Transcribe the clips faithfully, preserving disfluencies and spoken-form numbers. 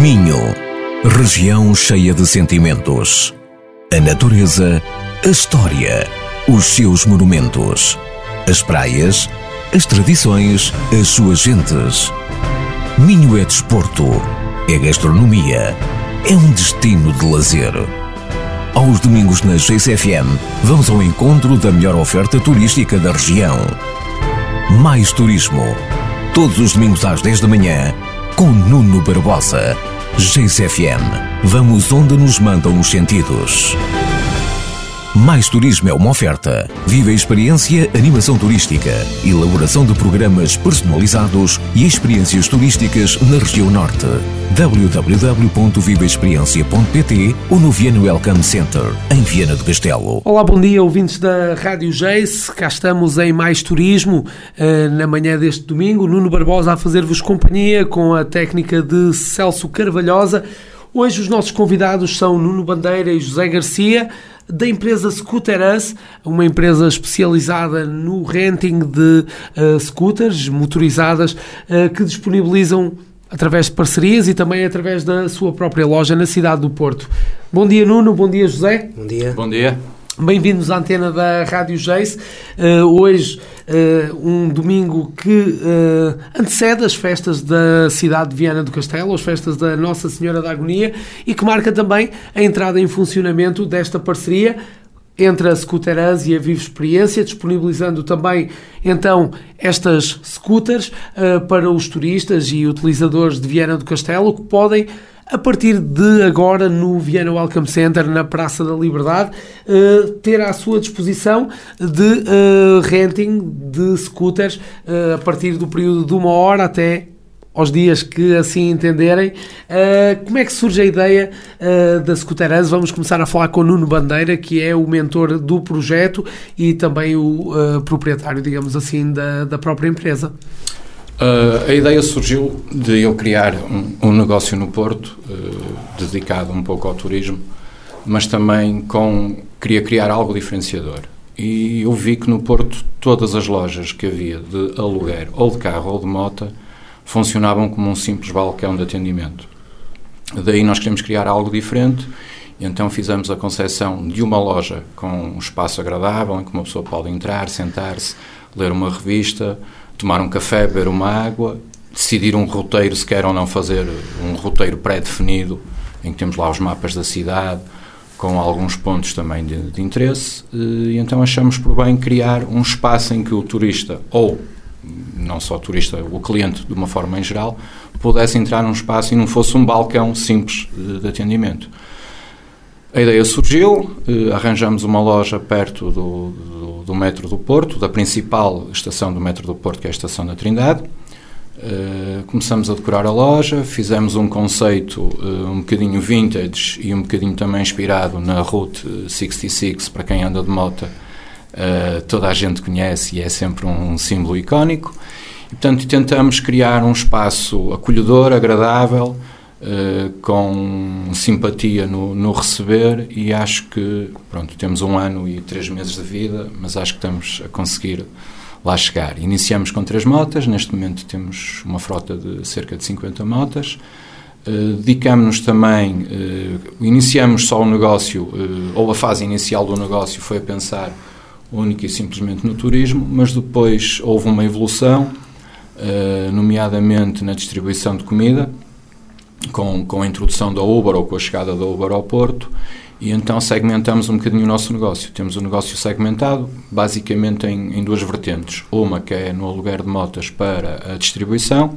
Minho, região cheia de sentimentos. A natureza, a história, os seus monumentos. As praias, as tradições, as suas gentes. Minho é desporto, é gastronomia, é um destino de lazer. Aos domingos na G C F M, vamos ao encontro da melhor oferta turística da região. Mais Turismo. Todos os domingos às dez da manhã, com Nuno Barbosa. G C F M. Vamos onde nos mandam os sentidos. Mais Turismo é uma oferta. Viva a experiência, animação turística, elaboração de programas personalizados e experiências turísticas na região norte. w w w ponto viva experiência ponto p t ou no Viana Welcome Center, em Viana do Castelo. Olá, bom dia, ouvintes da Rádio Jace. Cá estamos em Mais Turismo, na manhã deste domingo. Nuno Barbosa a fazer-vos companhia com a técnica de Celso Carvalhosa. Hoje os nossos convidados são Nuno Bandeira e José Garcia, da empresa Scooter Us, uma empresa especializada no renting de uh, scooters motorizadas uh, que disponibilizam através de parcerias e também através da sua própria loja na cidade do Porto. Bom dia, Nuno. Bom dia, José. Bom dia. Bom dia. Bem-vindos à antena da Rádio Jace. Uh, hoje, uh, um domingo que uh, antecede as festas da cidade de Viana do Castelo, as festas da Nossa Senhora da Agonia, e que marca também a entrada em funcionamento desta parceria entre a Scooter Us e a Vive Experiência, disponibilizando também, então, estas scooters uh, para os turistas e utilizadores de Viana do Castelo, que podem, a partir de agora, no Viana Welcome Center, na Praça da Liberdade, uh, ter à sua disposição de uh, renting de scooters uh, a partir do período de uma hora até aos dias que assim entenderem. Uh, como é que surge a ideia uh, da Scooter Us? Vamos começar a falar com o Nuno Bandeira, que é o mentor do projeto e também o uh, proprietário, digamos assim, da, da própria empresa. Uh, a ideia surgiu de eu criar um, um negócio no Porto, uh, dedicado um pouco ao turismo, mas também com, queria criar algo diferenciador. E eu vi que no Porto todas as lojas que havia de aluguer, ou de carro ou de moto, funcionavam como um simples balcão de atendimento. Daí nós queríamos criar algo diferente, e então fizemos a concepção de uma loja com um espaço agradável, em que uma pessoa pode entrar, sentar-se, ler uma revista, tomar um café, beber uma água, decidir um roteiro, se quer ou não fazer um roteiro pré-definido, em que temos lá os mapas da cidade, com alguns pontos também de, de interesse, e então achamos por bem criar um espaço em que o turista, ou não só o turista, o cliente de uma forma em geral, pudesse entrar num espaço e não fosse um balcão simples de, de atendimento. A ideia surgiu, eh, arranjamos uma loja perto do, do, do metro do Porto, da principal estação do metro do Porto, que é a estação da Trindade. Eh, começamos a decorar a loja, fizemos um conceito eh, um bocadinho vintage e um bocadinho também inspirado na Route sessenta e seis, para quem anda de moto, eh, toda a gente conhece e é sempre um, um símbolo icónico. E, portanto, tentamos criar um espaço acolhedor, agradável, Uh, com simpatia no, no receber, e acho que, pronto, temos um ano e três meses de vida, mas acho que estamos a conseguir lá chegar. Iniciamos com três motas, neste momento temos uma frota de cerca de cinquenta motas. Uh, dedicamos-nos também, uh, iniciamos só o negócio, uh, ou a fase inicial do negócio foi a pensar única e simplesmente no turismo, mas depois houve uma evolução, uh, nomeadamente na distribuição de comida, Com, com a introdução da Uber ou com a chegada da Uber ao Porto, e então segmentamos um bocadinho o nosso negócio. Temos o negócio segmentado basicamente em, em duas vertentes. Uma que é no aluguer de motas para a distribuição,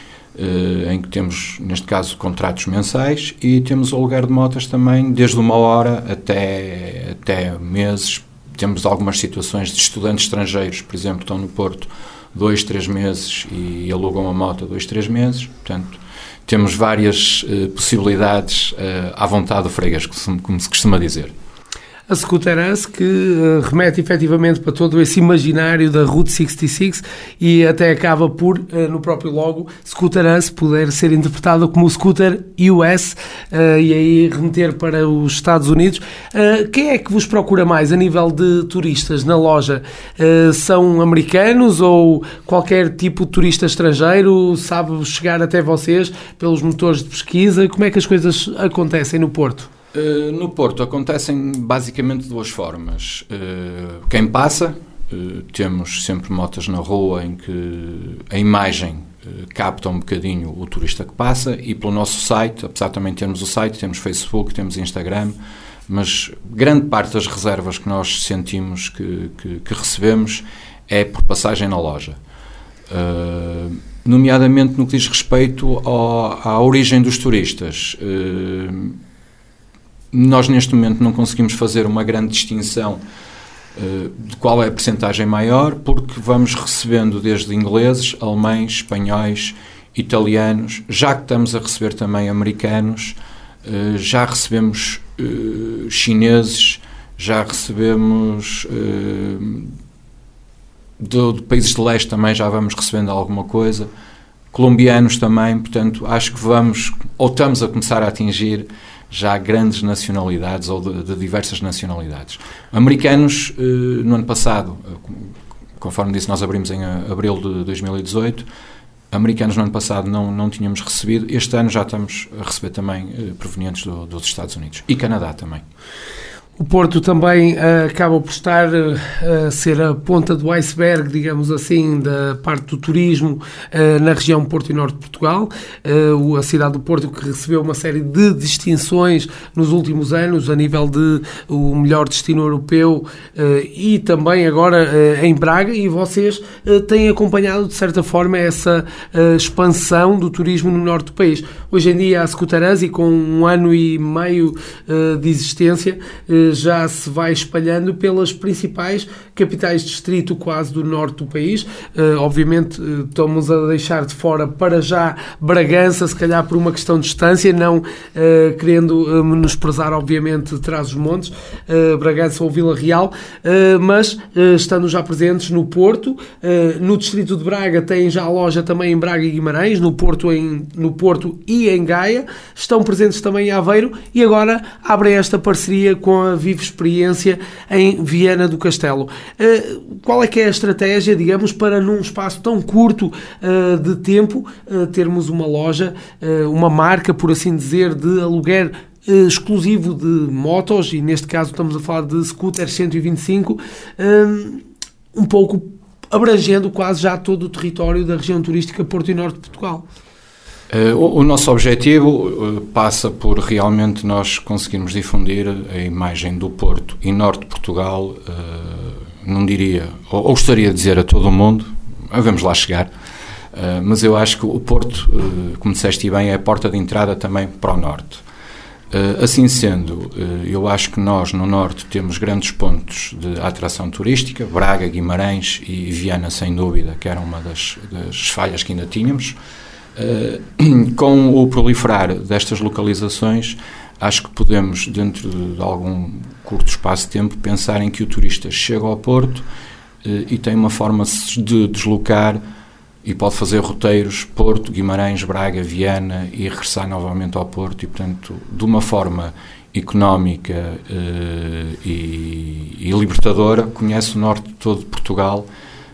eh, em que temos, neste caso, contratos mensais, e temos o aluguer de motas também desde uma hora até, até meses. Temos algumas situações de estudantes estrangeiros, por exemplo, que estão no Porto dois, três meses e alugam a moto dois, três meses, portanto temos várias uh, possibilidades uh, à vontade do freguês, como se costuma dizer. A Scooter Us, que uh, remete efetivamente para todo esse imaginário da Route sessenta e seis e até acaba por, uh, no próprio logo, Scooter Us poder ser interpretada como Scooter U S uh, e aí remeter para os Estados Unidos. Uh, quem é que vos procura mais a nível de turistas na loja? Uh, são americanos ou qualquer tipo de turista estrangeiro? Sabe chegar até vocês pelos motores de pesquisa? Como é que as coisas acontecem no Porto? Uh, no Porto acontecem basicamente duas formas. Uh, quem passa, uh, temos sempre motas na rua em que a imagem uh, capta um bocadinho o turista que passa, e pelo nosso site, apesar de também termos o site, temos Facebook, temos Instagram, mas grande parte das reservas que nós sentimos que, que, que recebemos é por passagem na loja. Uh, nomeadamente no que diz respeito ao, à origem dos turistas. Uh, Nós, neste momento, não conseguimos fazer uma grande distinção uh, de qual é a percentagem maior, porque vamos recebendo desde ingleses, alemães, espanhóis, italianos, já que estamos a receber também americanos, uh, já recebemos uh, chineses, já recebemos uh, de, de países de leste também, já vamos recebendo alguma coisa, colombianos também, portanto, acho que vamos, ou estamos a começar a atingir já grandes nacionalidades ou de, de diversas nacionalidades. Americanos, eh, no ano passado, conforme disse, nós abrimos em abril de dois mil e dezoito, americanos no ano passado não, não tínhamos recebido, este ano já estamos a receber também eh, provenientes do, dos Estados Unidos e Canadá também. O Porto também uh, acaba por estar uh, a ser a ponta do iceberg, digamos assim, da parte do turismo uh, na região Porto e Norte de Portugal. Uh, a cidade do Porto, que recebeu uma série de distinções nos últimos anos a nível de o melhor destino europeu uh, e também agora uh, em Braga, e vocês uh, têm acompanhado de certa forma essa uh, expansão do turismo no norte do país. Hoje em dia a Scooter Us, e com um ano e meio uh, de existência, uh, já se vai espalhando pelas principais capitais de distrito quase do norte do país. Uh, obviamente uh, estamos a deixar de fora para já Bragança, se calhar por uma questão de distância, não uh, querendo uh, menosprezar obviamente Trás-os-Montes, uh, Bragança ou Vila Real, uh, mas uh, estando já presentes no Porto, uh, no distrito de Braga tem já a loja também em Braga e Guimarães, no Porto, em, no Porto e em Gaia, estão presentes também em Aveiro, e agora abrem esta parceria com a Vive Experiência em Viana do Castelo. Uh, qual é que é a estratégia, digamos, para num espaço tão curto uh, de tempo uh, termos uma loja, uh, uma marca, por assim dizer, de aluguer uh, exclusivo de motos, e neste caso estamos a falar de Scooter cento e vinte e cinco, um, um pouco abrangendo quase já todo o território da região turística Porto e Norte de Portugal? Uh, o, o nosso objetivo uh, passa por realmente nós conseguirmos difundir a imagem do Porto e Norte de Portugal, uh, não diria, ou, ou gostaria de dizer a todo o mundo, vamos lá chegar, uh, mas eu acho que o Porto, uh, como disseste bem, é a porta de entrada também para o Norte. Uh, assim sendo, uh, eu acho que nós no Norte temos grandes pontos de atração turística, Braga, Guimarães e Viana, sem dúvida, que era uma das, das falhas que ainda tínhamos. Uh, com o proliferar destas localizações, acho que podemos, dentro de algum curto espaço de tempo, pensar em que o turista chega ao Porto uh, e tem uma forma de deslocar e pode fazer roteiros Porto, Guimarães, Braga, Viana e regressar novamente ao Porto, e portanto de uma forma económica uh, e, e libertadora conhece o norte todo de Portugal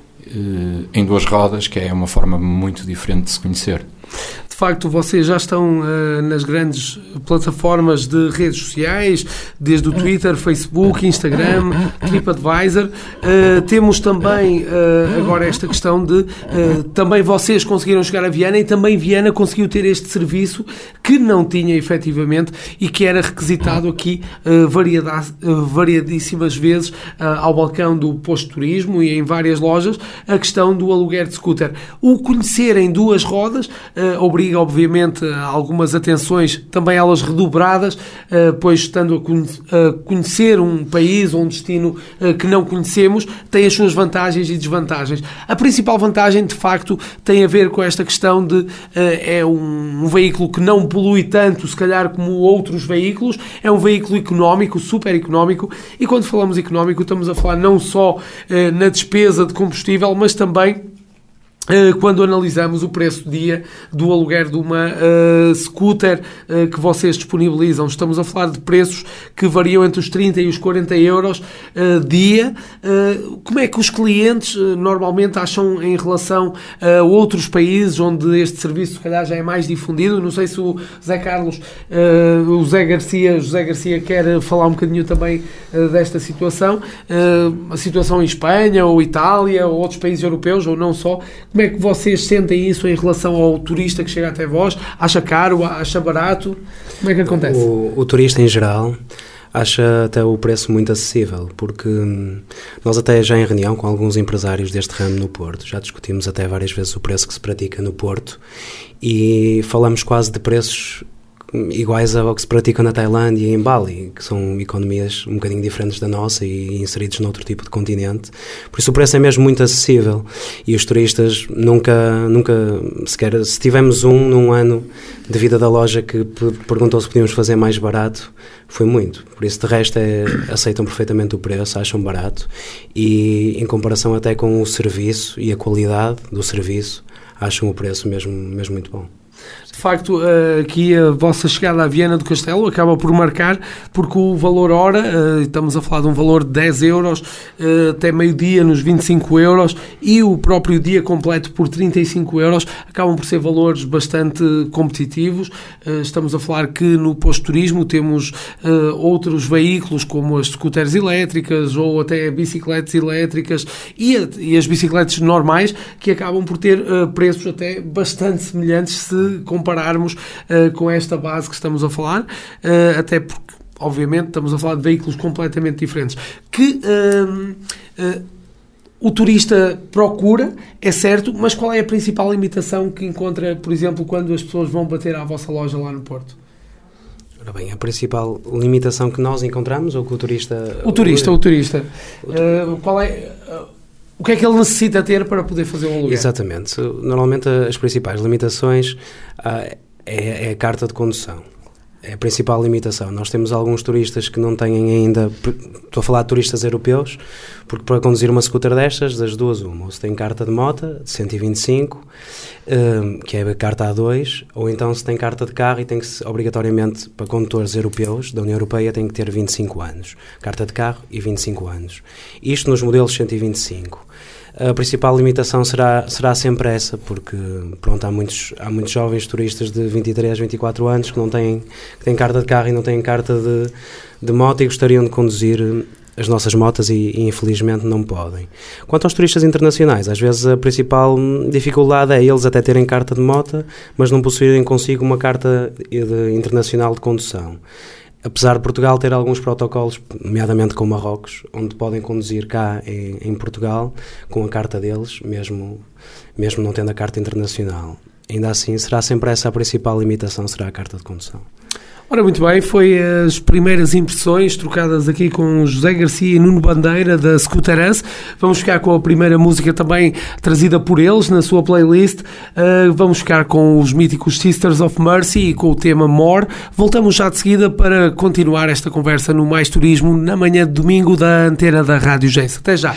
uh, em duas rodas, que é uma forma muito diferente de se conhecer. De facto, vocês já estão uh, nas grandes plataformas de redes sociais, desde o Twitter, Facebook, Instagram, TripAdvisor. Uh, temos também uh, agora esta questão de uh, também vocês conseguiram chegar a Viana, e também Viana conseguiu ter este serviço que não tinha efetivamente e que era requisitado aqui uh, variada, uh, variadíssimas vezes uh, ao balcão do posto de turismo e em várias lojas, a questão do aluguer de scooter. O conhecer em duas rodas uh, obriga obriga, obviamente, a algumas atenções, também elas redobradas, pois estando a conhecer um país ou um destino que não conhecemos, tem as suas vantagens e desvantagens. A principal vantagem, de facto, tem a ver com esta questão de é um, um veículo que não polui tanto, se calhar, como outros veículos, é um veículo económico, super económico, e quando falamos económico estamos a falar não só na despesa de combustível, mas também quando analisamos o preço dia do aluguer de uma uh, scooter uh, que vocês disponibilizam. Estamos a falar de preços que variam entre os trinta e os quarenta euros uh, dia. Uh, como é que os clientes uh, normalmente acham em relação a outros países onde este serviço, se calhar, já é mais difundido? Não sei se o Zé Carlos, uh, o Zé Garcia, José Garcia quer falar um bocadinho também uh, desta situação. Uh, a situação em Espanha, ou Itália, ou outros países europeus, ou não só. Como é que vocês sentem isso em relação ao turista que chega até vós? Acha caro? Acha barato? Como é que acontece? O, o turista, em geral, acha até o preço muito acessível, porque nós até já em reunião com alguns empresários deste ramo no Porto, já discutimos até várias vezes o preço que se pratica no Porto e falamos quase de preços iguais ao que se pratica na Tailândia e em Bali, que são economias um bocadinho diferentes da nossa e inseridos noutro tipo de continente. Por isso o preço é mesmo muito acessível e os turistas nunca, nunca sequer, se tivemos um num ano de vida da loja que perguntou se podíamos fazer mais barato, foi muito. Por isso, de resto, é, aceitam perfeitamente o preço, acham barato e, em comparação até com o serviço e a qualidade do serviço, acham o preço mesmo, mesmo muito bom. De facto, aqui a vossa chegada à Viana do Castelo acaba por marcar, porque o valor hora, estamos a falar de um valor de dez euros, até meio-dia nos vinte e cinco euros, e o próprio dia completo por trinta e cinco euros, acabam por ser valores bastante competitivos. Estamos a falar que no posto-turismo temos outros veículos, como as scooters elétricas, ou até bicicletas elétricas, e, e as bicicletas normais, que acabam por ter preços até bastante semelhantes se compararmos uh, com esta base que estamos a falar, uh, até porque, obviamente, estamos a falar de veículos completamente diferentes. Que uh, uh, o turista procura, é certo, mas qual é a principal limitação que encontra, por exemplo, quando as pessoas vão bater à vossa loja lá no Porto? Ora bem, a principal limitação que nós encontramos, ou que o turista... O turista, o, o turista. O uh, qual é... Uh, O que é que ele necessita ter para poder fazer um aluguer? Exatamente. Normalmente as principais limitações uh, é, é a carta de condução. É a principal limitação. Nós temos alguns turistas que não têm ainda... Estou a falar de turistas europeus, porque para conduzir uma scooter destas, das duas uma. Ou se tem carta de moto, de cento e vinte e cinco, um, que é a carta A dois, ou então se tem carta de carro e tem que, obrigatoriamente, para condutores europeus da União Europeia, tem que ter vinte e cinco anos. Carta de carro e vinte e cinco anos. Isto nos modelos cento e vinte e cinco. A principal limitação será, será sempre essa, porque pronto, há, muitos, há muitos jovens turistas de vinte e três, vinte e quatro anos que, não têm, que têm carta de carro e não têm carta de, de moto e gostariam de conduzir as nossas motas e, e infelizmente não podem. Quanto aos turistas internacionais, às vezes a principal dificuldade é eles até terem carta de moto, mas não possuírem consigo uma carta de, internacional de condução. Apesar de Portugal ter alguns protocolos, nomeadamente com Marrocos, onde podem conduzir cá em, em Portugal com a carta deles, mesmo, mesmo não tendo a carta internacional. Ainda assim, será sempre essa a principal limitação, será a carta de condução. Ora, muito bem, foi as primeiras impressões trocadas aqui com José Garcia e Nuno Bandeira da Scooterance. Vamos ficar com a primeira música também trazida por eles na sua playlist. Uh, vamos ficar com os míticos Sisters of Mercy e com o tema More. Voltamos já de seguida para continuar esta conversa no Mais Turismo na manhã de domingo da antena da Rádio Geis. Até já!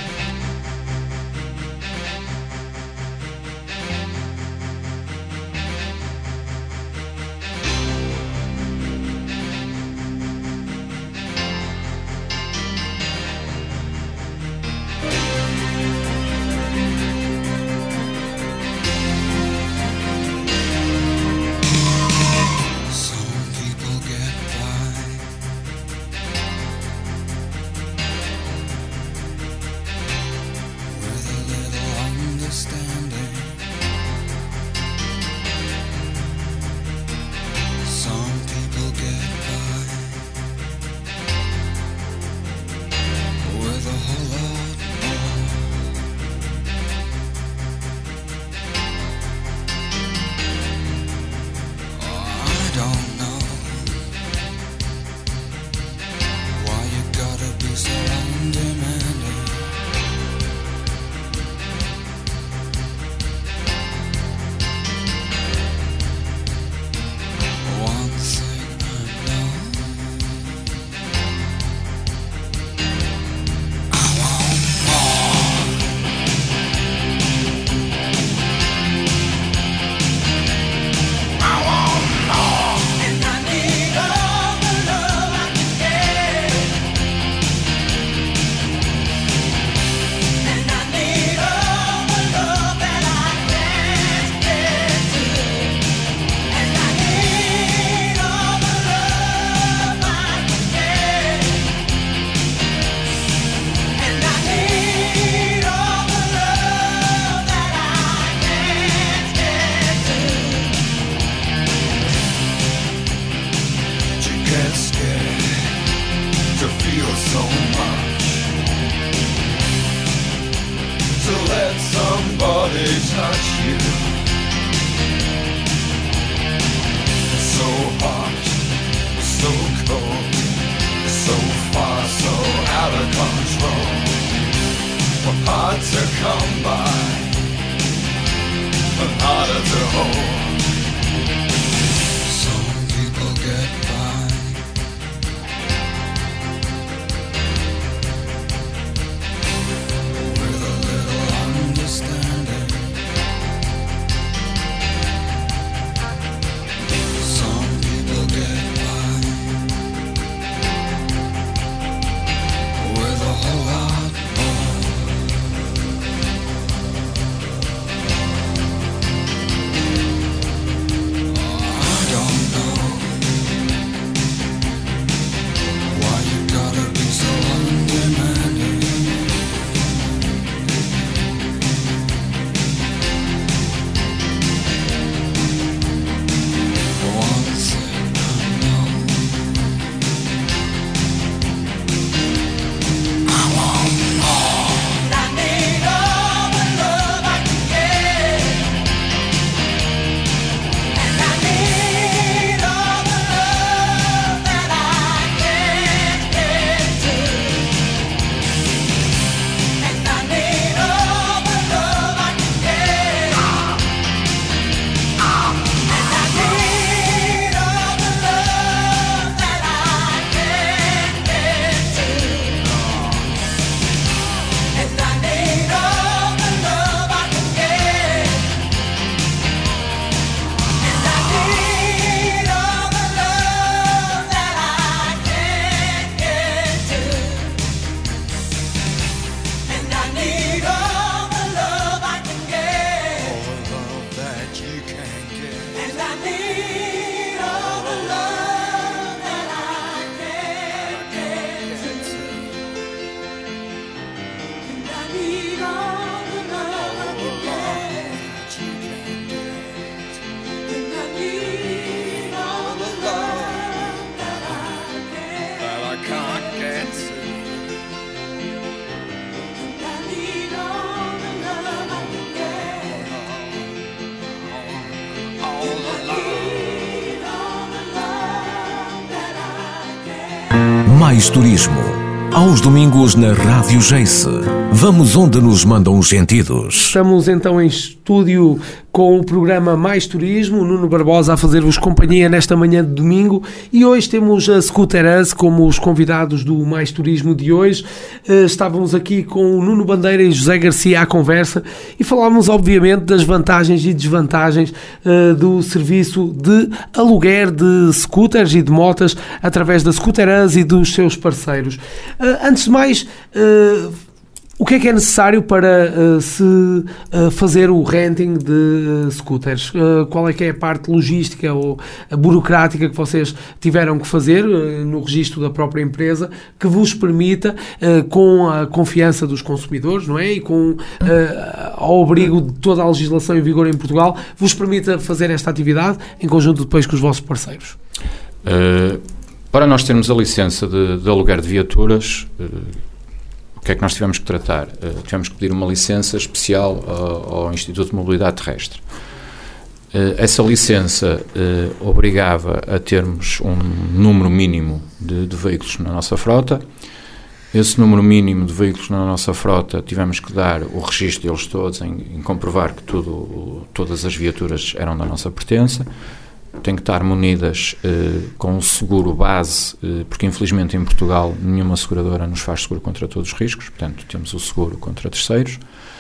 Mais Turismo. Aos domingos na Rádio Geice. Vamos onde nos mandam os sentidos. Estamos então em estúdio com o programa Mais Turismo, o Nuno Barbosa a fazer-vos companhia nesta manhã de domingo, e hoje temos a Scooter Us como os convidados do Mais Turismo de hoje. Estávamos aqui com o Nuno Bandeira e José Garcia à conversa e falámos obviamente das vantagens e desvantagens uh, do serviço de aluguer de scooters e de motas através da Scooter Us e dos seus parceiros. Uh, antes de mais, uh, o que é que é necessário para uh, se uh, fazer o renting de uh, scooters? Uh, qual é que é a parte logística ou a burocrática que vocês tiveram que fazer uh, no registro da própria empresa que vos permita, uh, com a confiança dos consumidores, não é? E com uh, ao abrigo de toda a legislação em vigor em Portugal, vos permita fazer esta atividade em conjunto depois com os vossos parceiros? Uh, para nós termos a licença de, de aluguer de viaturas, uh, o que é que nós tivemos que tratar? Uh, tivemos que pedir uma licença especial ao, ao Instituto de Mobilidade Terrestre. Uh, essa licença uh, obrigava a termos um número mínimo de, de veículos na nossa frota. Esse número mínimo de veículos na nossa frota tivemos que dar o registro deles todos, em, em comprovar que tudo, todas as viaturas eram da nossa pertença. Tem que estar munidas eh, com um seguro base, eh, porque infelizmente em Portugal nenhuma seguradora nos faz seguro contra todos os riscos, portanto temos o seguro contra terceiros.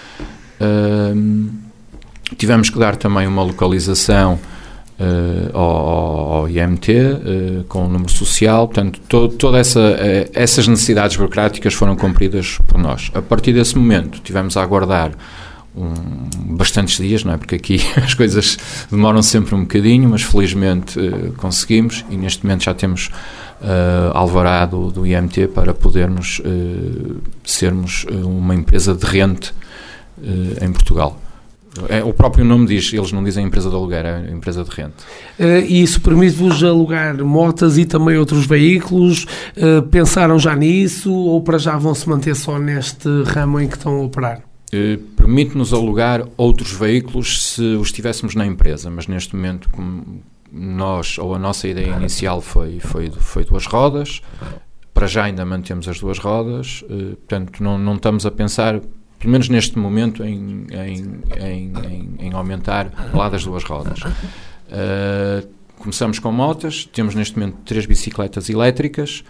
Uh, tivemos que dar também uma localização uh, ao, ao I M T, uh, com o número social, portanto to, toda essa, uh, essas necessidades burocráticas foram cumpridas por nós. A partir desse momento tivemos a aguardar Um, bastantes dias, não é? Porque aqui as coisas demoram sempre um bocadinho, mas felizmente uh, conseguimos, e neste momento já temos uh, alvará do, do I M T para podermos uh, sermos uh, uma empresa de rente uh, em Portugal. É, o próprio nome diz, eles não dizem empresa de aluguer, é empresa de rente. Uh, e isso permite-vos alugar motas e também outros veículos? Uh, pensaram já nisso ou para já vão se manter só neste ramo em que estão a operar? Uh, permite-nos alugar outros veículos se os tivéssemos na empresa, mas neste momento, como nós, ou a nossa ideia inicial foi, foi, foi duas rodas, para já ainda mantemos as duas rodas, uh, portanto não, não estamos a pensar, pelo menos neste momento, em, em, em, em, em aumentar lá das duas rodas. Uh, começamos com motas, temos neste momento três bicicletas elétricas,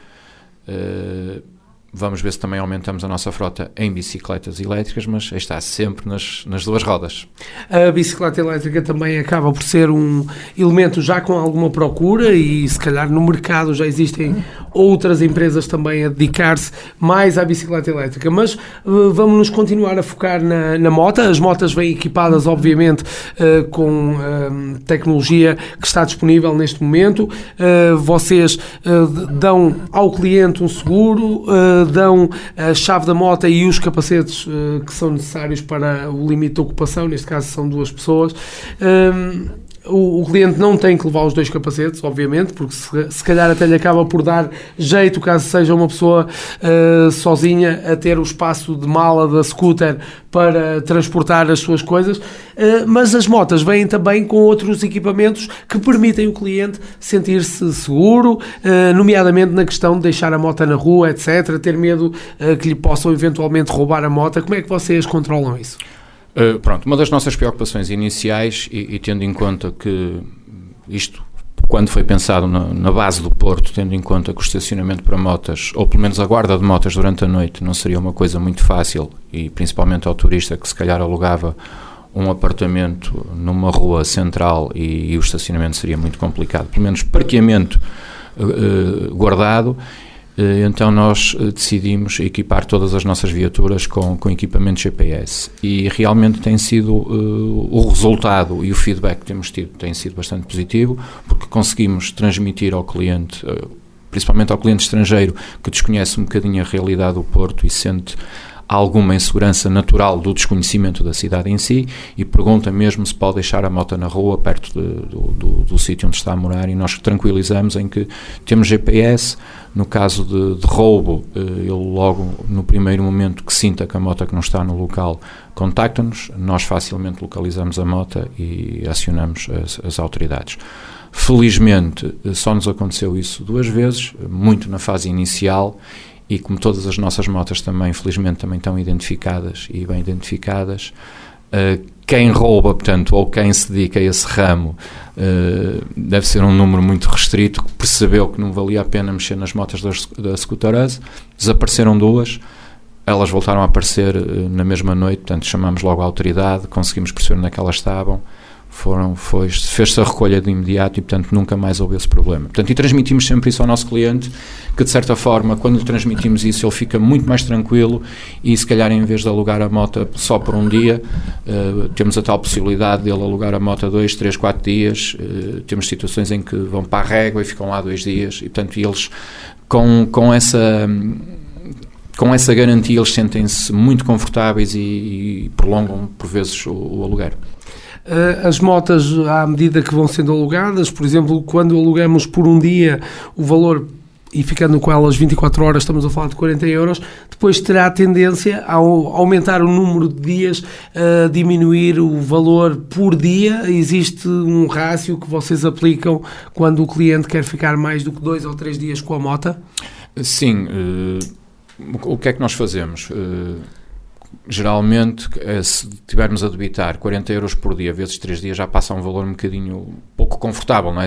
uh, vamos ver se também aumentamos a nossa frota em bicicletas elétricas, mas está sempre nas, nas duas rodas. A bicicleta elétrica também acaba por ser um elemento já com alguma procura e se calhar no mercado já existem outras empresas também a dedicar-se mais à bicicleta elétrica, mas uh, vamos nos continuar a focar na, na moto. As motas vêm equipadas obviamente uh, com uh, tecnologia que está disponível neste momento. Uh, vocês uh, dão ao cliente um seguro, uh, dão a chave da moto e os capacetes uh, que são necessários para o limite de ocupação, neste caso são duas pessoas. Um, o, o cliente não tem que levar os dois capacetes, obviamente, porque se, se calhar até lhe acaba por dar jeito, caso seja uma pessoa uh, sozinha, a ter o espaço de mala da scooter para transportar as suas coisas, uh, mas as motas vêm também com outros equipamentos que permitem o cliente sentir-se seguro, uh, nomeadamente na questão de deixar a moto na rua, etcétera, ter medo uh, que lhe possam eventualmente roubar a moto. Como é que vocês controlam isso? Uh, pronto, uma das nossas preocupações iniciais, e, e tendo em conta que isto, quando foi pensado na, na base do Porto, tendo em conta que o estacionamento para motas, ou pelo menos a guarda de motas durante a noite, não seria uma coisa muito fácil, e principalmente ao turista que se calhar alugava um apartamento numa rua central e, e o estacionamento seria muito complicado, pelo menos parqueamento uh, guardado. Então nós decidimos equipar todas as nossas viaturas com, com equipamento G P S e realmente tem sido uh, o resultado e o feedback que temos tido tem sido bastante positivo, porque conseguimos transmitir ao cliente, uh, principalmente ao cliente estrangeiro que desconhece um bocadinho a realidade do Porto e sente alguma insegurança natural do desconhecimento da cidade em si, e pergunta mesmo se pode deixar a moto na rua perto de, do, do, do sítio onde está a morar, e nós tranquilizamos em que temos G P S. No caso de, de roubo, ele logo no primeiro momento que sinta que a moto que não está no local contacta-nos, nós facilmente localizamos a moto e acionamos as, as autoridades. Felizmente, só nos aconteceu isso duas vezes, muito na fase inicial, e como todas as nossas motas também, felizmente, também estão identificadas e bem identificadas, uh, quem rouba, portanto, ou quem se dedica a esse ramo, uh, deve ser um número muito restrito, que percebeu que não valia a pena mexer nas motas da, da Scooterus. Desapareceram duas, elas voltaram a aparecer uh, na mesma noite, portanto, chamamos logo a autoridade, conseguimos perceber onde é que elas estavam. Foram, foi, fez-se a recolha de imediato e, portanto, nunca mais houve esse problema. Portanto, e transmitimos sempre isso ao nosso cliente, que, de certa forma, quando lhe transmitimos isso, ele fica muito mais tranquilo e, se calhar, em vez de alugar a moto só por um dia, uh, temos a tal possibilidade dele alugar a moto dois, três, quatro dias. Uh, temos situações em que vão para a régua e ficam lá dois dias e, portanto, eles, com, com essa... com essa garantia, eles sentem-se muito confortáveis e, e prolongam, por vezes, o, o aluguer. As motas, à medida que vão sendo alugadas, por exemplo, quando alugamos por um dia o valor, e ficando com elas vinte e quatro horas, estamos a falar de quarenta euros, depois terá a tendência a aumentar o número de dias, a diminuir o valor por dia. Existe um rácio que vocês aplicam quando o cliente quer ficar mais do que dois ou três dias com a moto? Sim. Uh, o que é que nós fazemos? Uh, Geralmente, se tivermos a debitar quarenta euros por dia vezes três dias, já passa um valor um bocadinho pouco confortável, não é?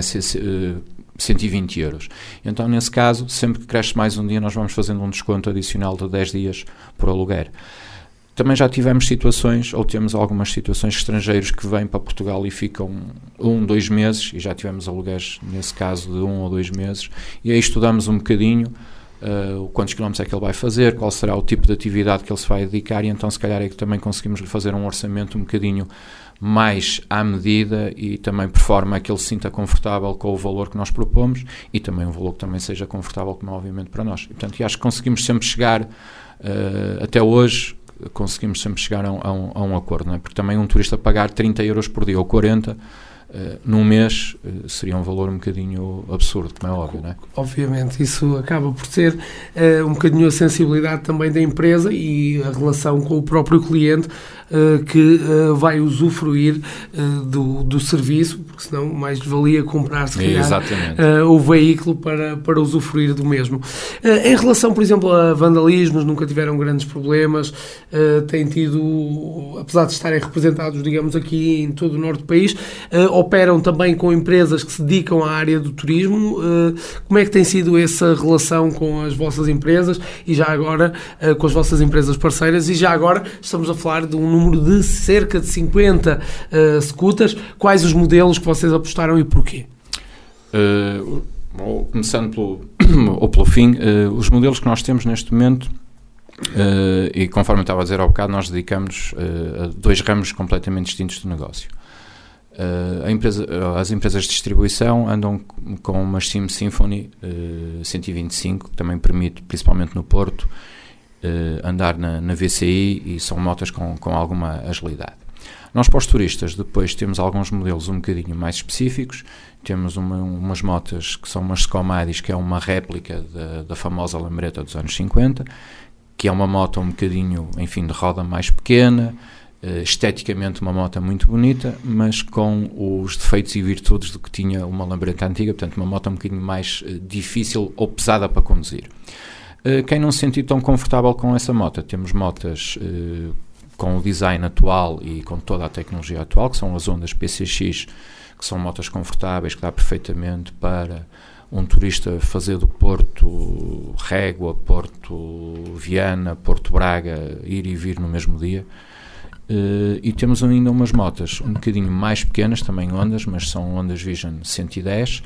cento e vinte euros. Então, nesse caso, sempre que cresce mais um dia, nós vamos fazendo um desconto adicional de dez dias por aluguer. Também já tivemos situações, ou temos algumas situações, estrangeiros que vêm para Portugal e ficam um, dois meses, e já tivemos alugueres, nesse caso, de um ou dois meses, e aí estudamos um bocadinho Uh, quantos quilómetros é que ele vai fazer, qual será o tipo de atividade que ele se vai dedicar, e então se calhar é que também conseguimos fazer um orçamento um bocadinho mais à medida e também por forma a que ele se sinta confortável com o valor que nós propomos e também um valor que também seja confortável, como obviamente para nós. E, portanto, e acho que conseguimos sempre chegar, uh, até hoje, conseguimos sempre chegar a um, a um, a um acordo, não é? Porque também um turista pagar trinta euros por dia ou quarenta Uh, num mês uh, seria um valor um bocadinho absurdo, como é óbvio, não é? Obviamente, isso acaba por ser uh, um bocadinho a sensibilidade também da empresa e a relação com o próprio cliente uh, que uh, vai usufruir uh, do, do serviço, porque senão mais valia comprar, se calhar, uh, o veículo para, para usufruir do mesmo. Uh, em relação, por exemplo, a vandalismos, nunca tiveram grandes problemas, uh, têm tido, apesar de estarem representados, digamos, aqui em todo o norte do país, uh, operam também com empresas que se dedicam à área do turismo. Como é que tem sido essa relação com as vossas empresas e já agora com as vossas empresas parceiras? E já agora estamos a falar de um número de cerca de cinquenta uh, scooters. Quais os modelos que vocês apostaram e porquê? Uh, começando pelo, ou pelo fim, uh, os modelos que nós temos neste momento, uh, e conforme eu estava a dizer há bocado, nós dedicamos uh, a dois ramos completamente distintos do negócio. Uh, a empresa, uh, as empresas de distribuição andam com uma Steam Symphony uh, cento e vinte e cinco, que também permite, principalmente no Porto, uh, andar na, na V C I, e são motas com, com alguma agilidade. Nós, para os turistas, depois temos alguns modelos um bocadinho mais específicos. Temos uma, umas motas que são umas Scomadis, que é uma réplica da, da famosa Lambretta dos anos cinquenta, que é uma moto um bocadinho, enfim, de roda mais pequena, Uh, esteticamente uma moto muito bonita, mas com os defeitos e virtudes do que tinha uma Lambretta antiga, portanto uma moto um bocadinho mais uh, difícil ou pesada para conduzir. Uh, quem não se sentir tão confortável com essa moto, temos motas uh, com o design atual e com toda a tecnologia atual, que são as Ondas P C X, que são motas confortáveis, que dá perfeitamente para um turista fazer do Porto Régua, Porto Viana, Porto Braga, ir e vir no mesmo dia. Uh, e temos ainda umas motas um bocadinho mais pequenas, também Ondas, mas são Ondas Vision cento e dez,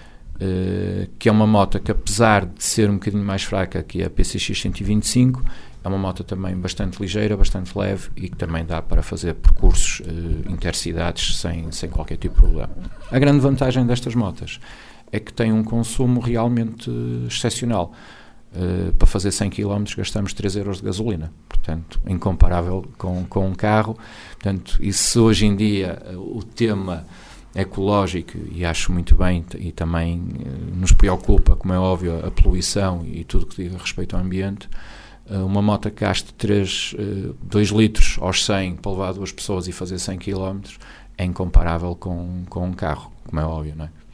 uh, que é uma moto que, apesar de ser um bocadinho mais fraca que a P C X cento e vinte e cinco, é uma moto também bastante ligeira, bastante leve e que também dá para fazer percursos uh, intercidades sem, sem qualquer tipo de problema. A grande vantagem destas motas é que têm um consumo realmente uh, excepcional. Uh, para fazer cem quilómetros gastamos três euros de gasolina, portanto, incomparável com, com um carro. Portanto, e se hoje em dia uh, o tema ecológico, e acho muito bem, e também uh, nos preocupa, como é óbvio, a poluição e tudo que diga respeito ao ambiente, uh, uma moto que gaste três, uh, dois litros aos cem para levar duas pessoas e fazer cem quilómetros é incomparável com, com um carro, como é óbvio, não é?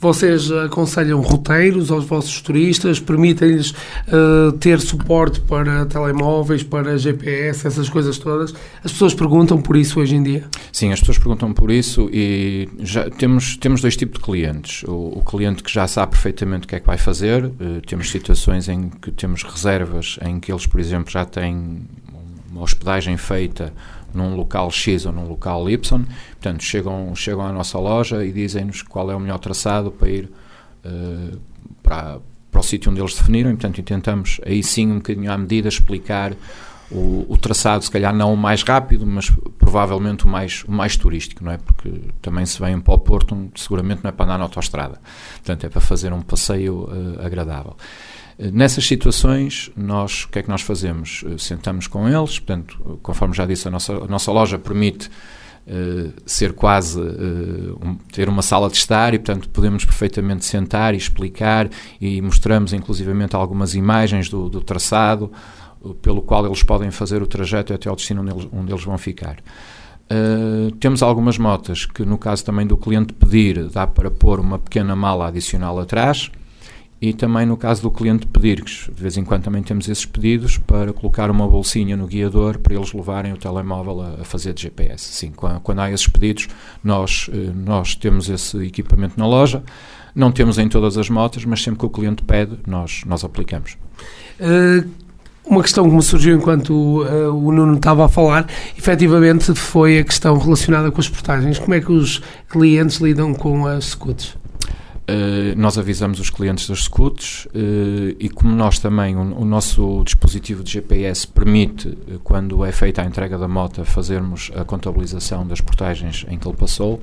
Vocês aconselham roteiros aos vossos turistas, permitem-lhes uh, ter suporte para telemóveis, para G P S, essas coisas todas? As pessoas perguntam por isso hoje em dia? Sim, as pessoas perguntam por isso e já temos, temos dois tipos de clientes. O, o cliente que já sabe perfeitamente o que é que vai fazer. Uh, temos situações em que temos reservas em que eles, por exemplo, já têm uma hospedagem feita num local X ou num local Y, portanto chegam, chegam à nossa loja e dizem-nos qual é o melhor traçado para ir uh, para, para o sítio onde eles definiram, e portanto tentamos aí sim um bocadinho à medida explicar o, o traçado, se calhar não o mais rápido, mas provavelmente o mais, o mais turístico, não é? Porque também se vem para o Porto, seguramente não é para andar na autoestrada, portanto é para fazer um passeio uh, agradável. Nessas situações, nós, o que é que nós fazemos? Sentamos com eles, portanto, conforme já disse, a nossa, a nossa loja permite uh, ser quase, uh, um, ter uma sala de estar e, portanto, podemos perfeitamente sentar e explicar e mostramos, inclusivamente, algumas imagens do, do traçado uh, pelo qual eles podem fazer o trajeto até ao destino onde eles, onde eles vão ficar. Uh, temos algumas motas que, no caso também do cliente pedir, dá para pôr uma pequena mala adicional atrás. E também no caso do cliente pedir, que de vez em quando também temos esses pedidos, para colocar uma bolsinha no guiador para eles levarem o telemóvel a, a fazer de G P S. Sim, quando, quando há esses pedidos, nós, nós temos esse equipamento na loja. Não temos em todas as motas, mas sempre que o cliente pede, nós, nós aplicamos. Uh... Uma questão que me surgiu enquanto uh, o Nuno estava a falar, efetivamente, foi a questão relacionada com as portagens. Como é que os clientes lidam com as scoots? Uh, nós avisamos os clientes das scoots uh, e como nós também, o, o nosso dispositivo de G P S permite, uh, quando é feita a entrega da moto, fazermos a contabilização das portagens em que ele passou,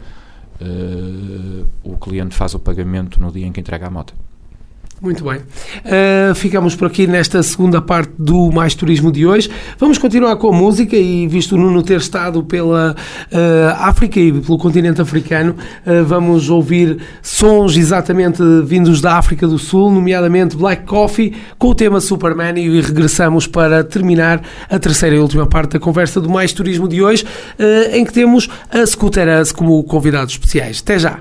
uh, o cliente faz o pagamento no dia em que entrega a moto. Muito bem. Uh, ficamos por aqui nesta segunda parte do Mais Turismo de hoje. Vamos continuar com a música e, visto o Nuno ter estado pela uh, África e pelo continente africano, uh, vamos ouvir sons exatamente vindos da África do Sul, nomeadamente Black Coffee, com o tema Superman, e regressamos para terminar a terceira e última parte da conversa do Mais Turismo de hoje, uh, em que temos a Scooter Us como convidados especiais. Até já!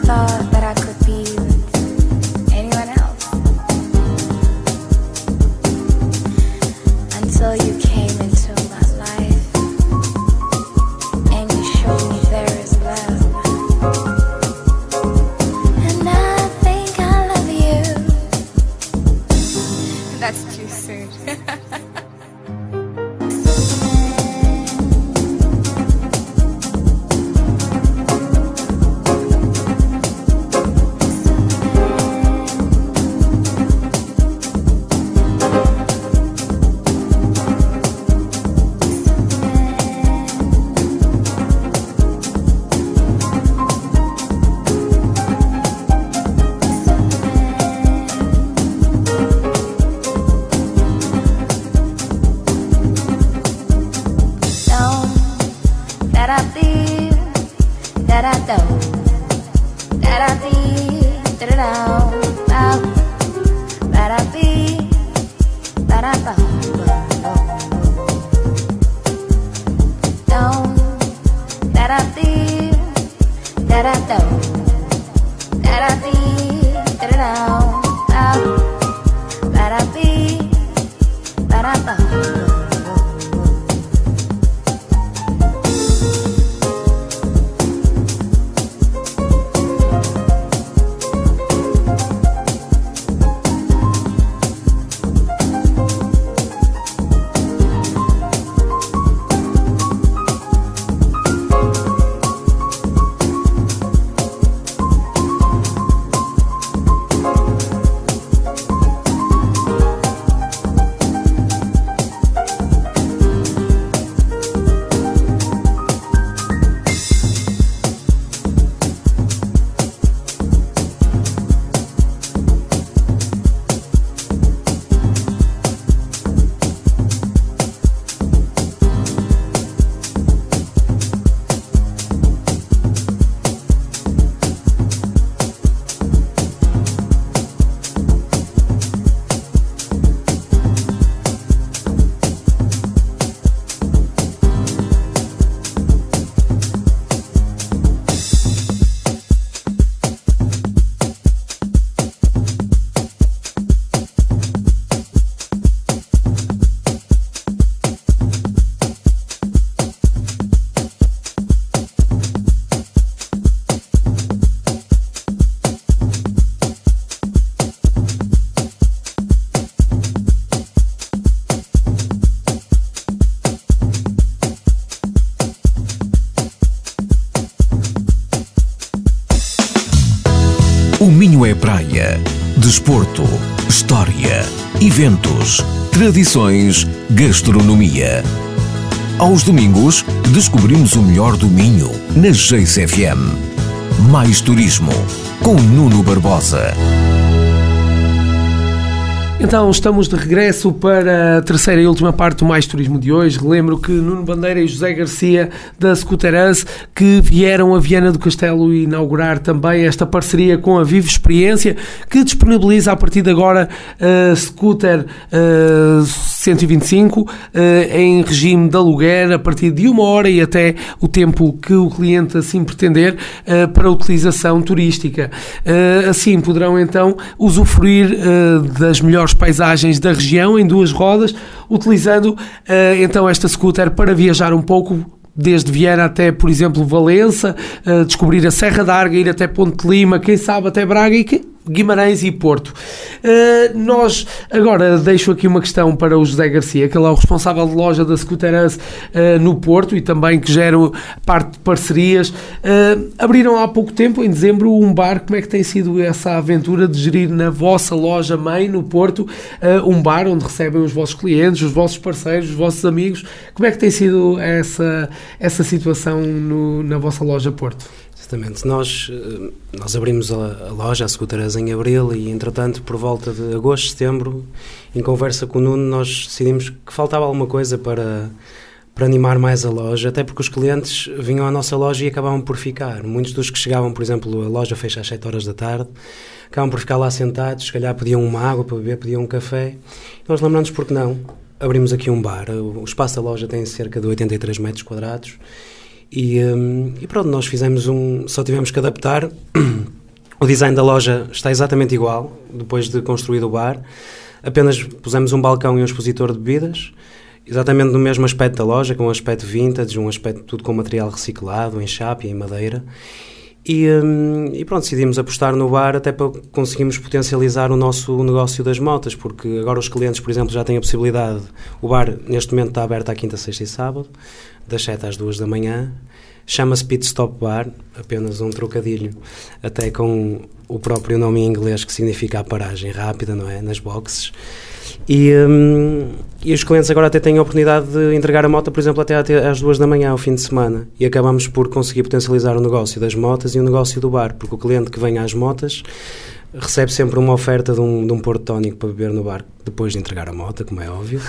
thought that I could be with anyone else until you came into my life and you showed me there is love. And I think I love you. That's too soon. O Minho é praia, desporto, história, eventos, tradições, gastronomia. Aos domingos, descobrimos o melhor do Minho na Geiss F M. Mais turismo, com Nuno Barbosa. Então, estamos de regresso para a terceira e última parte do Mais Turismo de hoje. Relembro que Nuno Bandeira e José Garcia da Scooterance, que vieram a Viana do Castelo inaugurar também esta parceria com a Vivo Experiência, que disponibiliza a partir de agora a Scooter uh, cento e vinte e cinco uh, em regime de aluguer a partir de uma hora e até o tempo que o cliente assim pretender uh, para utilização turística. Uh, assim poderão então usufruir uh, das melhores paisagens da região em duas rodas, utilizando uh, então esta scooter para viajar um pouco desde Viana até, por exemplo, Valença, uh, descobrir a Serra d'Arga, ir até Ponte de Lima, quem sabe até Braga e que Guimarães e Porto. Uh, nós, agora deixo aqui uma questão para o José Garcia, que ele é o responsável de loja da Scooterance uh, no Porto e também que gera parte de parcerias. Uh, abriram há pouco tempo, em dezembro, um bar. Como é que tem sido essa aventura de gerir na vossa loja mãe no Porto uh, um bar onde recebem os vossos clientes, os vossos parceiros, os vossos amigos? Como é que tem sido essa, essa situação no, na vossa loja Porto? Exatamente. Nós, nós abrimos a, a loja, a Scooterance, em abril e, entretanto, por volta de agosto, setembro, em conversa com o Nuno, nós decidimos que faltava alguma coisa para, para animar mais a loja, até porque os clientes vinham à nossa loja e acabavam por ficar. Muitos dos que chegavam, por exemplo, a loja fecha às sete horas da tarde, acabam por ficar lá sentados, se calhar pediam uma água para beber, pediam um café. Nós lembramos porque não, abrimos aqui um bar. O espaço da loja tem cerca de oitenta e três metros quadrados. E, um, e pronto, nós fizemos um... Só tivemos que adaptar O design da loja está exatamente igual, depois de construído o bar. Apenas pusemos um balcão e um expositor de bebidas, exatamente no mesmo aspecto da loja, com um aspecto vintage, um aspecto tudo com material reciclado, em chapa e em madeira. E, hum, e pronto, decidimos apostar no bar até para conseguirmos potencializar o nosso negócio das motas, porque agora os clientes, por exemplo, já têm a possibilidade. O bar neste momento está aberto à quinta, sexta e sábado, das sete às duas da manhã. Chama-se Pit Stop Bar, apenas um trocadilho, até com o próprio nome em inglês, que significa a paragem rápida, não é? Nas boxes. E, hum, e os clientes agora até têm a oportunidade de entregar a moto, por exemplo, até, até às duas da manhã, ao fim de semana. E acabamos por conseguir potencializar o negócio das motas e o negócio do bar, porque o cliente que vem às motas recebe sempre uma oferta de um, de um porto tónico para beber no bar, depois de entregar a moto, como é óbvio.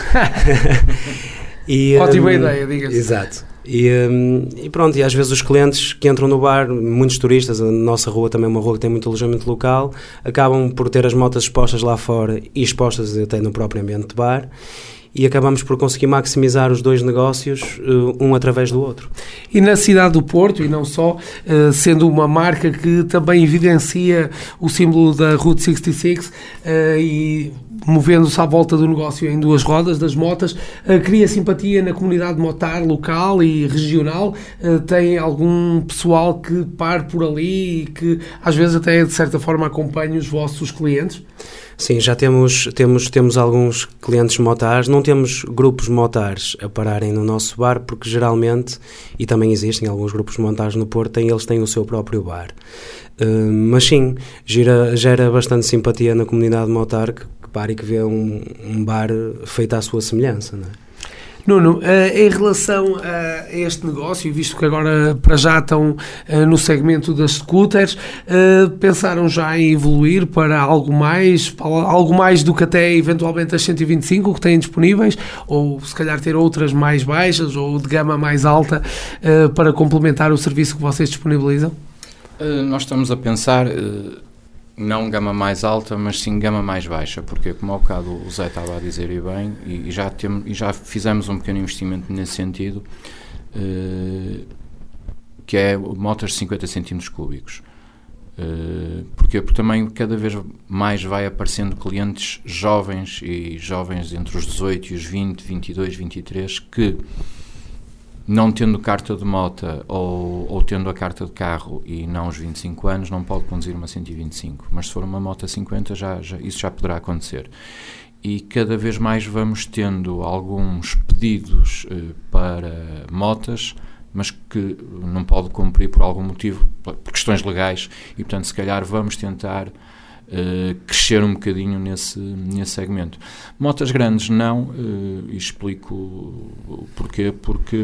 E, Ótima um, ideia, diga-se. Exato. E, um, e pronto, e às vezes os clientes que entram no bar, muitos turistas, a nossa rua também é uma rua que tem muito alojamento local, acabam por ter as motas expostas lá fora e expostas até no próprio ambiente de bar, e acabamos por conseguir maximizar os dois negócios, um através do outro. E na cidade do Porto, e não só, sendo uma marca que também evidencia o símbolo da Route sessenta e seis e movendo-se à volta do negócio em duas rodas, das motas, cria simpatia na comunidade motar local e regional. Tem algum pessoal que pare por ali e que às vezes até de certa forma acompanha os vossos clientes? Sim, já temos, temos, temos alguns clientes motares, não temos grupos motares a pararem no nosso bar, porque geralmente, e também existem alguns grupos motares no Porto, têm, eles têm o seu próprio bar. Uh, mas sim, gira, gera bastante simpatia na comunidade motar que, que para e que vê um, um bar feito à sua semelhança, não é? Nuno, em relação a este negócio, visto que agora para já estão no segmento das scooters, pensaram já em evoluir para algo mais, algo mais do que até eventualmente as cento e vinte e cinco que têm disponíveis, ou se calhar ter outras mais baixas ou de gama mais alta para complementar o serviço que vocês disponibilizam? Nós estamos a pensar... não gama mais alta, mas sim gama mais baixa, porque como há bocado o Zé estava a dizer e bem, e já, temos, e já fizemos um pequeno investimento nesse sentido, uh, que é motas de cinquenta centímetros cúbicos. Uh, porque, porque também cada vez mais vai aparecendo clientes jovens, e jovens entre os dezoito e os vinte, vinte e dois, vinte e três, que não tendo carta de moto ou, ou tendo a carta de carro e não os vinte e cinco anos, não pode conduzir uma cento e vinte e cinco. Mas se for uma moto a cinquenta, já, já, isso já poderá acontecer. E cada vez mais vamos tendo alguns pedidos eh, para motas, mas que não pode cumprir por algum motivo, por questões legais, e portanto se calhar vamos tentar eh, crescer um bocadinho nesse, nesse segmento. Motas grandes não, eh, e explico o porquê, porque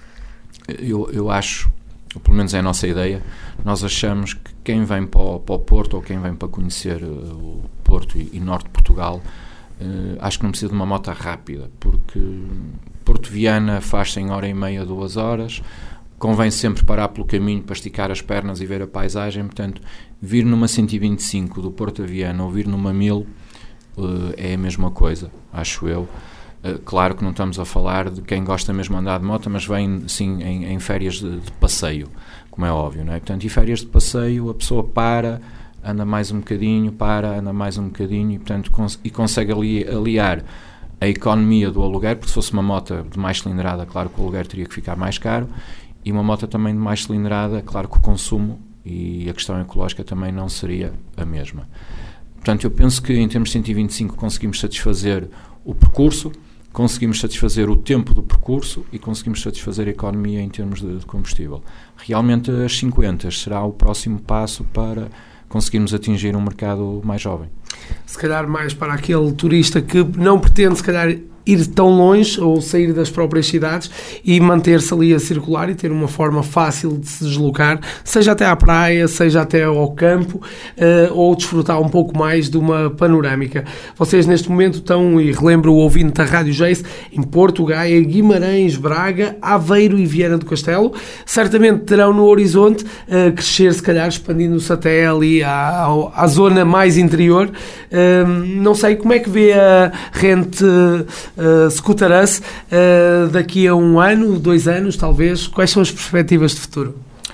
Eu, eu acho, ou pelo menos é a nossa ideia, nós achamos que quem vem para o, para o Porto, ou quem vem para conhecer uh, o Porto e, e Norte de Portugal, uh, acho que não precisa de uma moto rápida, porque Porto Viana faz-se em hora e meia, duas horas, convém sempre parar pelo caminho para esticar as pernas e ver a paisagem. Portanto, vir numa cento e vinte e cinco do Porto a Viana ou vir numa mil uh, é a mesma coisa, acho eu. Uh, claro que não estamos a falar de quem gosta mesmo de andar de moto, mas vem sim em, em férias de, de passeio, como é óbvio, não é? Portanto, e férias de passeio, a pessoa para, anda mais um bocadinho, para, anda mais um bocadinho, e, portanto, cons- e consegue ali, aliar a economia do aluguer, porque se fosse uma moto de mais cilindrada, claro que o aluguer teria que ficar mais caro, e uma moto também de mais cilindrada, claro que o consumo e a questão ecológica também não seria a mesma. Portanto, eu penso que em termos de cento e vinte e cinco conseguimos satisfazer o percurso, conseguimos satisfazer o tempo do percurso e conseguimos satisfazer a economia em termos de, de combustível. Realmente as cinquenta será o próximo passo para conseguirmos atingir um mercado mais jovem. Se calhar mais para aquele turista que não pretende, se calhar, ir tão longe ou sair das próprias cidades e manter-se ali a circular e ter uma forma fácil de se deslocar, seja até à praia, seja até ao campo, uh, ou desfrutar um pouco mais de uma panorâmica. Vocês neste momento estão, e relembro o ouvinte da Rádio Jace, em Porto, Gaia, Guimarães, Braga, Aveiro e Viana do Castelo. Certamente terão no horizonte uh, crescer, se calhar expandindo-se até ali à, à zona mais interior. Uh, não sei como é que vê a rente Uh, Scooter-us uh, daqui a um ano, dois anos, talvez. Quais são as perspectivas de futuro?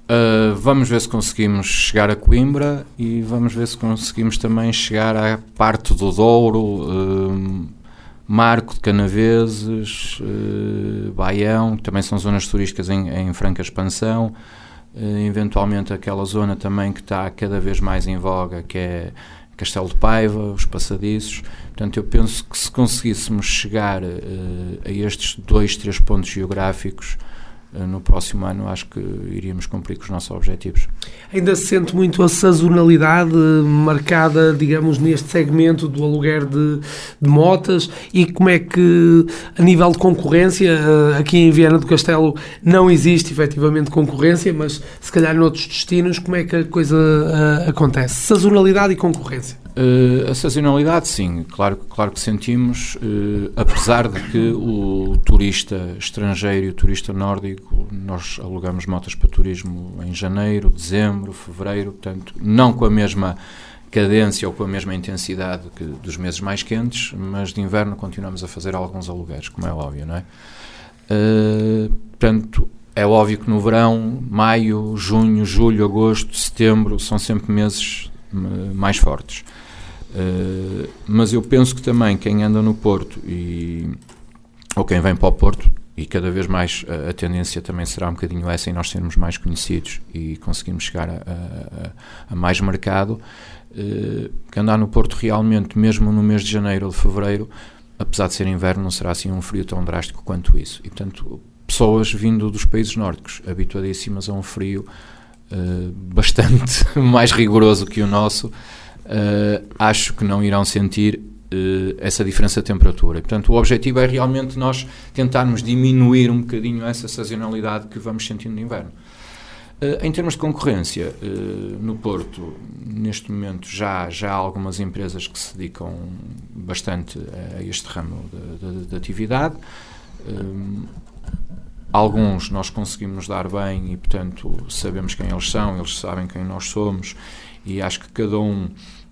Uh, vamos ver se conseguimos chegar a Coimbra e vamos ver se conseguimos também chegar à parte do Douro, uh, Marco de Canaveses, uh, Baião, que também são zonas turísticas em, em franca expansão, uh, eventualmente aquela zona também que está cada vez mais em voga, que é Castelo de Paiva, os passadiços. Portanto, eu penso que se conseguíssemos chegar uh, a estes dois, três pontos geográficos no próximo ano, acho que iríamos cumprir com os nossos objetivos. Ainda se sente muito a sazonalidade marcada, digamos, neste segmento do aluguer de, de motas, e como é que, a nível de concorrência, aqui em Viana do Castelo não existe efetivamente concorrência, mas se calhar noutros destinos, como é que a coisa uh, acontece? Sazonalidade e concorrência. Uh, a sazonalidade, sim, claro, claro que sentimos, uh, apesar de que o turista estrangeiro e o turista nórdico, nós alugamos motas para turismo em janeiro, dezembro, fevereiro, portanto, não com a mesma cadência ou com a mesma intensidade que dos meses mais quentes, mas de inverno continuamos a fazer alguns alugueres, como é óbvio, não é? Uh, portanto, é óbvio que no verão, maio, junho, julho, agosto, setembro, são sempre meses mais fortes. Uh, mas eu penso que também quem anda no Porto e, ou quem vem para o Porto, e cada vez mais a, a tendência também será um bocadinho essa, em nós sermos mais conhecidos e conseguirmos chegar a, a, a mais mercado, uh, que andar no Porto realmente, mesmo no mês de janeiro ou de fevereiro, apesar de ser inverno, não será assim um frio tão drástico quanto isso. E portanto, pessoas vindo dos países nórdicos, habituadíssimas a um frio uh, bastante mais rigoroso que o nosso, Uh, acho que não irão sentir uh, essa diferença de temperatura. E, portanto, o objetivo é realmente nós tentarmos diminuir um bocadinho essa sazonalidade que vamos sentindo no inverno. Uh, em termos de concorrência, uh, no Porto, neste momento, já, já há algumas empresas que se dedicam bastante a este ramo de, de, de atividade. Uh, alguns nós conseguimos nos dar bem e, portanto, sabemos quem eles são, eles sabem quem nós somos, e acho que cada um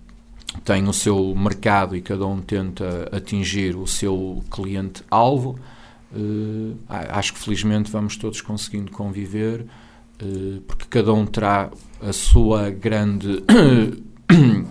tem o seu mercado e cada um tenta atingir o seu cliente-alvo. Uh, acho que felizmente vamos todos conseguindo conviver, uh, porque cada um terá a sua grande uh,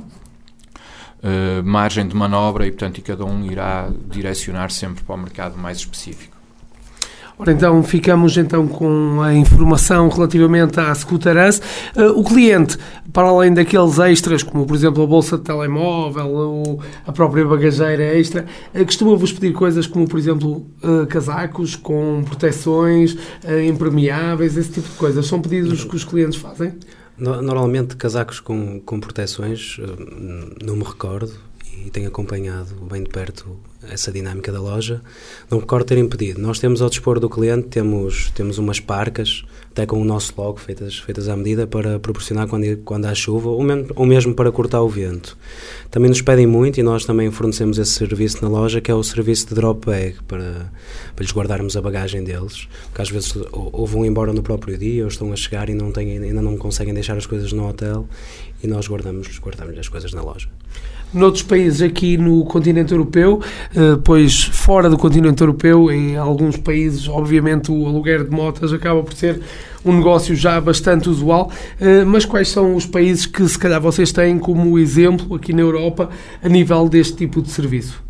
margem de manobra e, portanto, e cada um irá direcionar sempre para o mercado mais específico. Ora, então, ficamos então com a informação relativamente à Scooter-Us. Uh, o cliente, para além daqueles extras, como por exemplo a bolsa de telemóvel ou a própria bagageira extra, uh, costuma-vos pedir coisas como, por exemplo, uh, casacos com proteções, uh, impermeáveis, esse tipo de coisas. São pedidos que os clientes fazem? Normalmente casacos com, com proteções, uh, não me recordo, e tenho acompanhado bem de perto essa dinâmica da loja. Não recordo terem pedido. Nós temos ao dispor do cliente, temos, temos umas parcas, até com o nosso logo, feitas, feitas à medida, para proporcionar quando, quando há chuva, ou mesmo, ou mesmo para cortar o vento. Também nos pedem muito, e nós também fornecemos esse serviço na loja, que é o serviço de drop bag, para, para lhes guardarmos a bagagem deles, porque às vezes ou, ou vão embora no próprio dia, ou estão a chegar e não têm, ainda não conseguem deixar as coisas no hotel, e nós guardamos, guardamos as coisas na loja. Noutros países aqui no continente europeu, pois fora do continente europeu, em alguns países, obviamente, o aluguer de motas acaba por ser um negócio já bastante usual, mas quais são os países que se calhar vocês têm como exemplo aqui na Europa a nível deste tipo de serviço?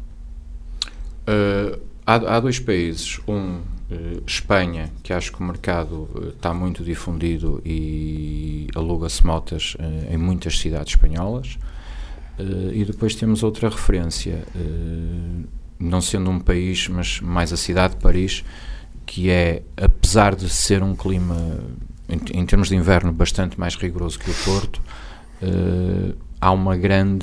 Uh, há, há dois países, um, uh, Espanha, que acho que o mercado uh, está muito difundido e aluga-se motas uh, em muitas cidades espanholas. Uh, e depois temos outra referência, uh, não sendo um país, mas mais a cidade de Paris, que é, apesar de ser um clima, em, em termos de inverno, bastante mais rigoroso que o Porto, uh, há uma grande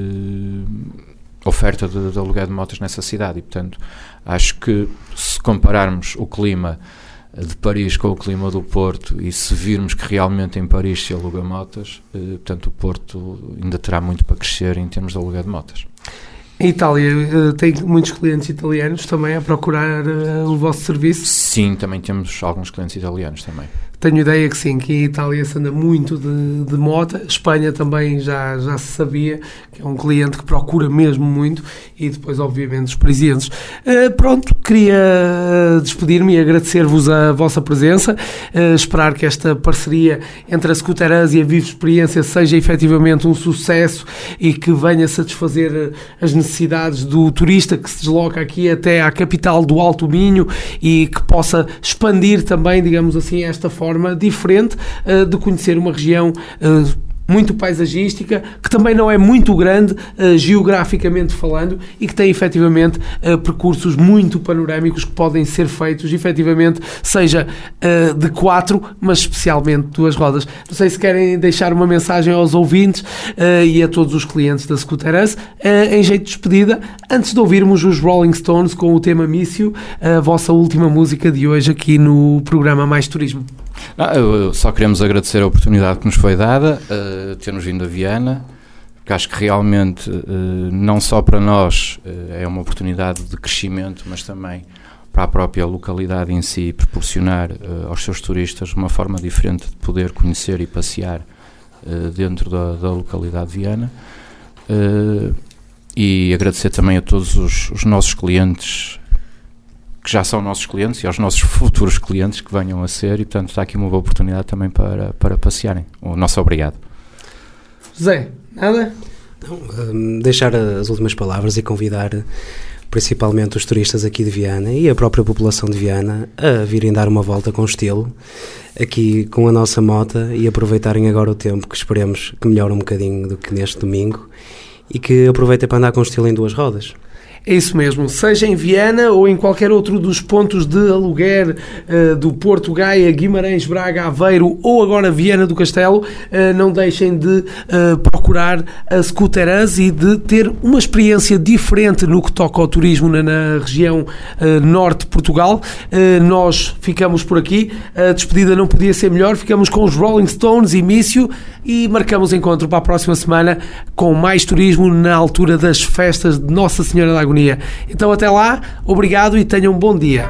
oferta de, de aluguer de motas nessa cidade, e portanto acho que se compararmos o clima de Paris com o clima do Porto, e se virmos que realmente em Paris se aluga motas, eh, portanto o Porto ainda terá muito para crescer em termos de aluguer de motas. Em Itália, uh, tem muitos clientes italianos também a procurar uh, o vosso serviço? Sim, também temos alguns clientes italianos também. tenho ideia que sim, que em Itália se anda muito de, de moto. Espanha também já, já se sabia que é um cliente que procura mesmo muito, e depois obviamente os parisienses. Uh, pronto, queria despedir-me e agradecer-vos a vossa presença, uh, esperar que esta parceria entre a Scooter Us e a Vive Experiência seja efetivamente um sucesso e que venha satisfazer as necessidades do turista que se desloca aqui até à capital do Alto Minho, e que possa expandir também, digamos assim, esta forma diferente uh, de conhecer uma região uh, muito paisagística, que também não é muito grande uh, geograficamente falando, e que tem efetivamente uh, percursos muito panorâmicos que podem ser feitos efetivamente, seja uh, de quatro, mas especialmente duas rodas. Não sei se querem deixar uma mensagem aos ouvintes uh, e a todos os clientes da Scooter Us, uh, em jeito de despedida, antes de ouvirmos os Rolling Stones com o tema Mício, a vossa última música de hoje aqui no programa Mais Turismo. Não, eu só queremos agradecer a oportunidade que nos foi dada, uh, termos vindo a Viana, porque acho que realmente, uh, não só para nós, uh, é uma oportunidade de crescimento, mas também para a própria localidade em si, proporcionar uh, aos seus turistas uma forma diferente de poder conhecer e passear uh, dentro da, da localidade de Viana. Uh, e agradecer também a todos os, os nossos clientes, que já são nossos clientes, e aos nossos futuros clientes que venham a ser, e portanto está aqui uma boa oportunidade também para, para passearem. O nosso obrigado. José, nada? Não, um, deixar as últimas palavras e convidar principalmente os turistas aqui de Viana e a própria população de Viana a virem dar uma volta com estilo aqui com a nossa moto, e aproveitarem agora o tempo, que esperemos que melhore um bocadinho do que neste domingo, e que aproveitem para andar com estilo em duas rodas. É isso mesmo, seja em Viana ou em qualquer outro dos pontos de aluguer uh, do Porto, Gaia, Guimarães, Braga, Aveiro ou agora Viana do Castelo, uh, não deixem de uh, procurar a Scooter Us e de ter uma experiência diferente no que toca ao turismo na, na região uh, norte de Portugal. Uh, nós ficamos por aqui, a despedida não podia ser melhor, ficamos com os Rolling Stones e Mício, e marcamos encontro para a próxima semana com mais turismo na altura das festas de Nossa Senhora da Agonia. Então até lá, obrigado e tenham um bom dia.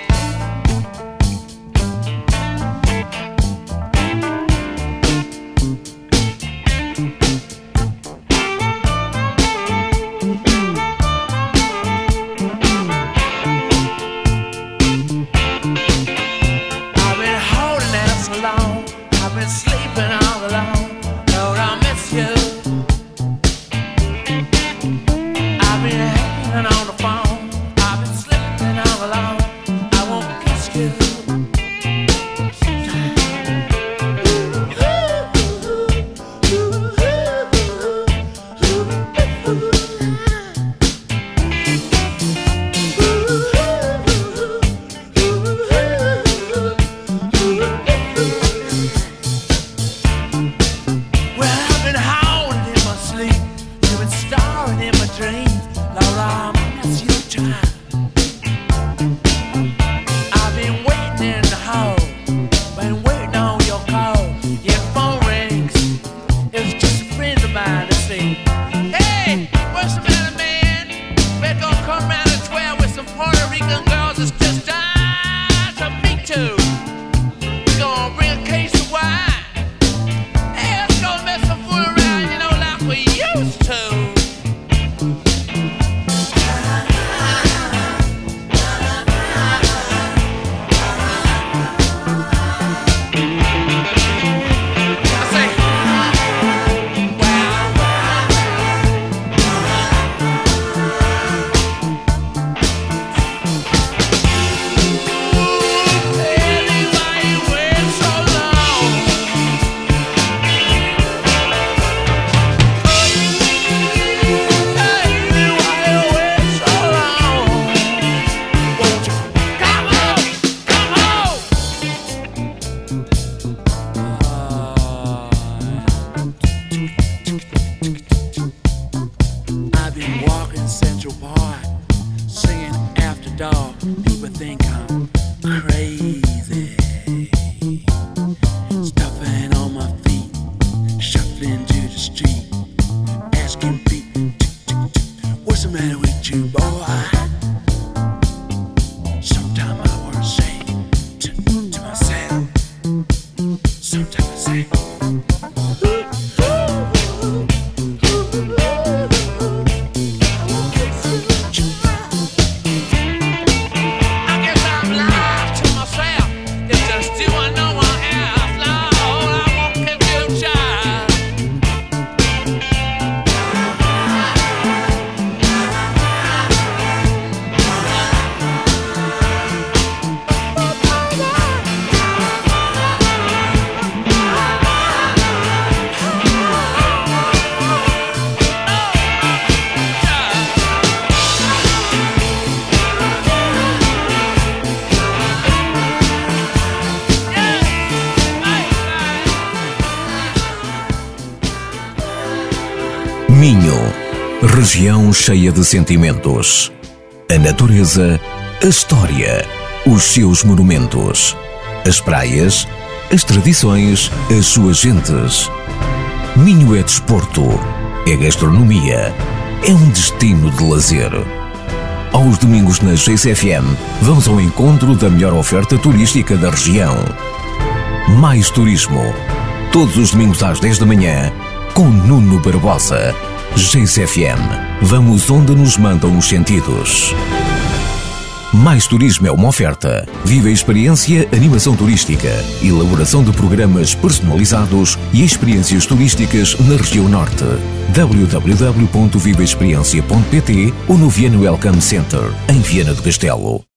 On the phone, I've been sleeping all alone. I won't kiss you. Minho, região cheia de sentimentos. A natureza, a história, os seus monumentos. As praias, as tradições, as suas gentes. Minho é desporto, é gastronomia, é um destino de lazer. Aos domingos na G C F M, vamos ao encontro da melhor oferta turística da região. Mais turismo. Todos os domingos às dez da manhã, com Nuno Barbosa. G C F M. Vamos onde nos mandam os sentidos. Mais Turismo é uma oferta. Viva a experiência, animação turística, elaboração de programas personalizados e experiências turísticas na região norte. w w w ponto viva experiência ponto p t ou no Viana Welcome Center, em Viana do Castelo.